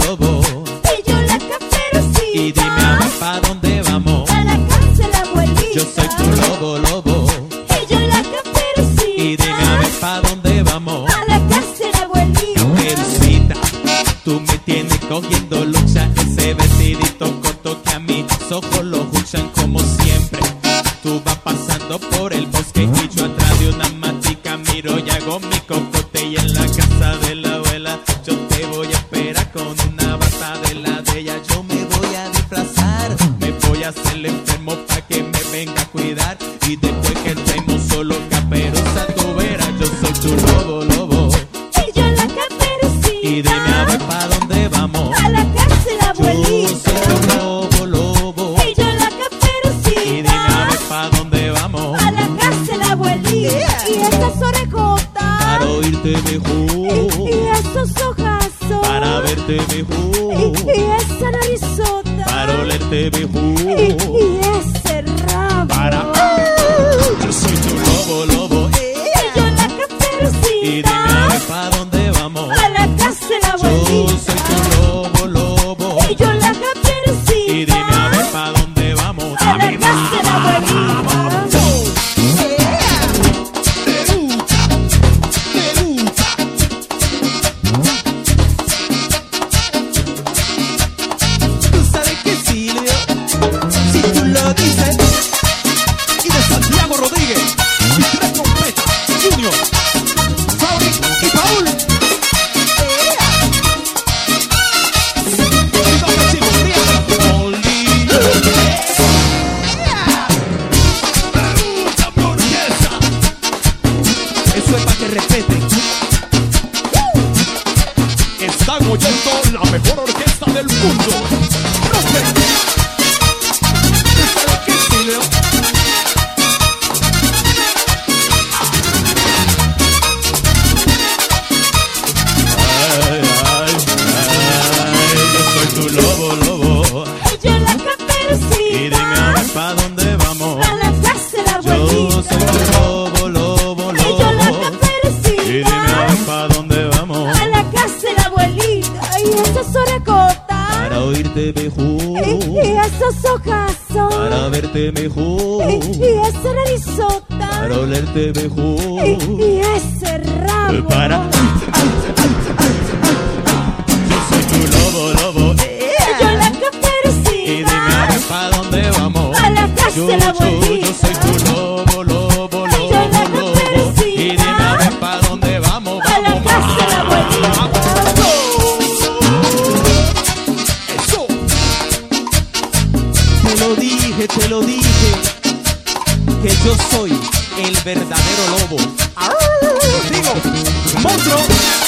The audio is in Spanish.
lobo. Y yo la Caperucita. Y dime a ver pa' dónde vamos. A la casa de la abuelita. Yo soy tu lobo, lobo. Y yo la Caperucita. Y dime a ver pa' dónde vamos. A la casa de la abuelita. Caperucita, tú me tienes cogiendo lucha. Ese vestidito corto que a mis ojos lo juzgan como siempre. Tú vas pasando por el bosque y yo atrás de una matica miro y hago mi cocote. Y en la casa de la abuela yo te voy a esperar con una bata de la de ella. Yo me voy a disfrazar, me voy a hacer el enfermo pa' que me venga a cuidar. Y después que estemos solo Caperuza, tú verás, yo soy tu lobo, lobo. Y yo la Caperucita. Y dime a ver pa' dónde vamos. A la casa de la Yo abuelita. soy tu lobo, lobo. Y yo la Caperucita. Y dime a ver pa' dónde vamos. A la casa de la abuelita. Y esas orejotas. Para oírte mejor, Y esos ojazos. para verte mejor, Y esa narizota. para olerte mejor, Y ese rabo. para... Yo soy tu lobo, lobo. Y yo la Caperucita. Y dime a ver pa' dónde vamos. A la casa de la Yo abuelita. soy tu lobo, lobo. Y yo la Caperucita. Y dime a ver pa' dónde vamos. A la casa de la abuelita. ¿Tú sabes qué, Silvio? Si tú lo dices. Y de Santiago Rodríguez, y tres trompetas, Junior, Fabric y Paul. Y dos cachimos, Rihanna. Only you. Mucha orquesta. Eso es para que respeten. Están oyendo la mejor orquesta del mundo. ¡Roque! ¿Tú sabes qué, Silvio? Ay, ay, ay, yo soy tu lobo, lobo. Y yo la Caperucita. Y dime a ver pa' dónde vamos. A la casa de la Yo abuelita. soy tu lobo, lobo, Y yo la lobo. Caperucita. Y dime a ver pa' dónde vamos. A la casa de la abuelita. Y esas orejotas. Para oírte mejor, Y esos ojazos. para verte mejor, Y esa narizota. para olerte mejor. Y ese rabo. Para... Yo soy tu lobo, lobo. Y yo la Caperucita. Y dime a ver pa' dónde vamos. A la casa Yo, de la yo abuelita. soy tu lobo, lobo, Ay, yo la lobo, lobo. Caperucita. Y dime a ver pa' dónde vamos, A la vamos, casa de la abuelita. Eso. Te lo dije, que yo soy el verdadero lobo. Digo, monstruo.